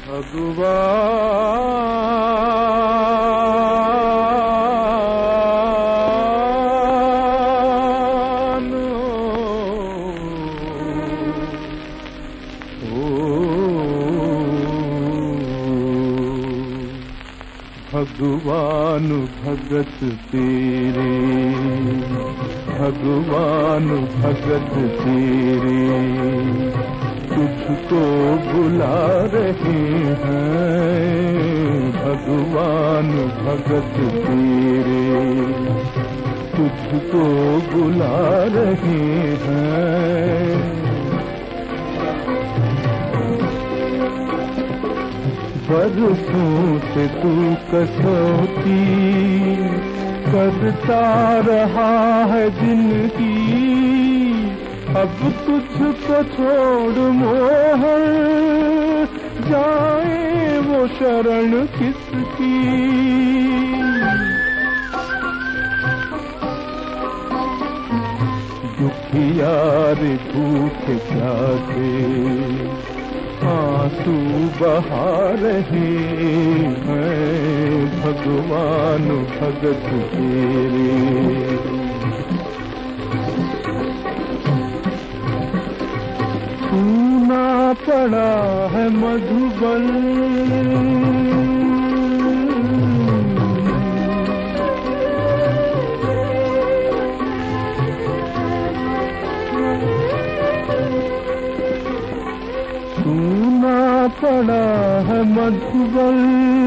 भगवान भगवान भगत तेरे, भगवान भगत तेरे तुझको बुला रहे हैं। भगवान भगत तेरे तुझको बुला रहे हैं। बरसों से तू कसौटी करता रहा है जिनकी, अब तुझको छोड़ मोहन जाए वो शरण किसकी। दुखियार भूखे प्यासे आंसू बहा रहे हैं। भगवान भगत तेरे सूना पड़ा है मधुबन, सूना पड़ा है मधुबन।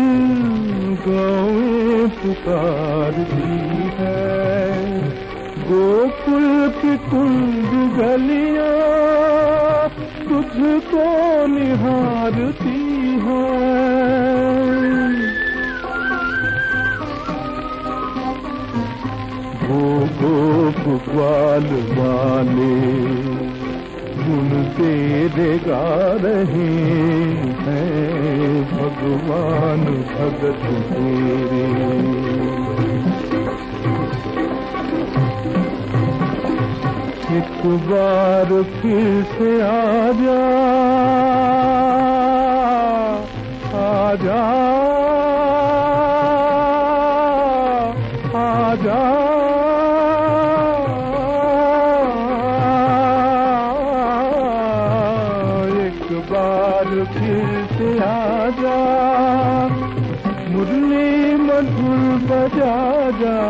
गाँवें पुकारती है, गोकुल की कुंज गलियां तुझको निहारती है। वो गोप ग्वाल वाले गुण तेरे गा रहे हैं। भगवान भगत तेरे एक बार फिर से आजा, आजा, आजा, एक बार फिर से आजा। मुरली मधुर बजा जा,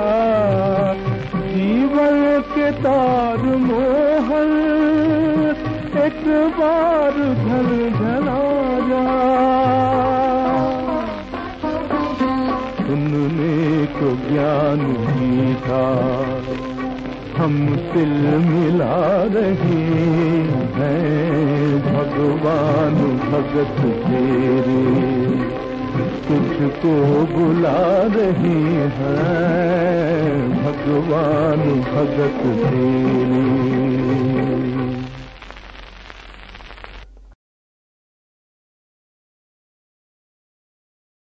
जीवन के तार मोहन एक बार झल झला जा। सुनने को ज्ञान मीठा हम तिल मिला रहे हैं। भगवान भगत तेरे तुझको बुला रहे हैं। भगवान भगत तेरे